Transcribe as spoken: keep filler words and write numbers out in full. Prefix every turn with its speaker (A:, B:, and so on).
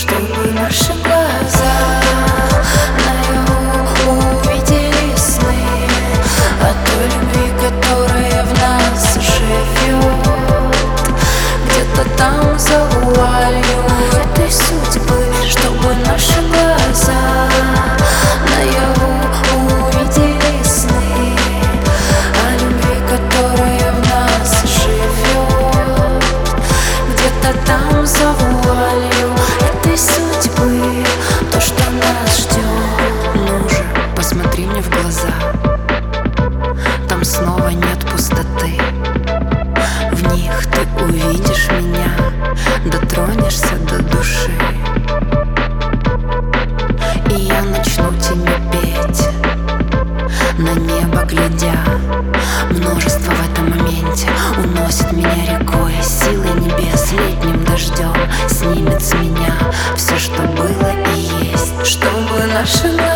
A: чтобы наши глаза наяву увидели сны о той любви, которая в нас живет. Где-то там за вуалью этой судьбы, чтобы наши глаза наяву увидели сны о любви, которая в нас живет. Где-то там за вуалью этой судьбы то, что нас ждет.
B: Ну же, посмотри мне в глаза, там снова нет пустоты. В них ты увидишь меня, дотронешься до души, и я начну тебе петь, на небо глядя. Множество в этом моменте уносит меня рекой, силой небес, летним дождем снимет с меня все, что было и есть.
A: Чтобы наши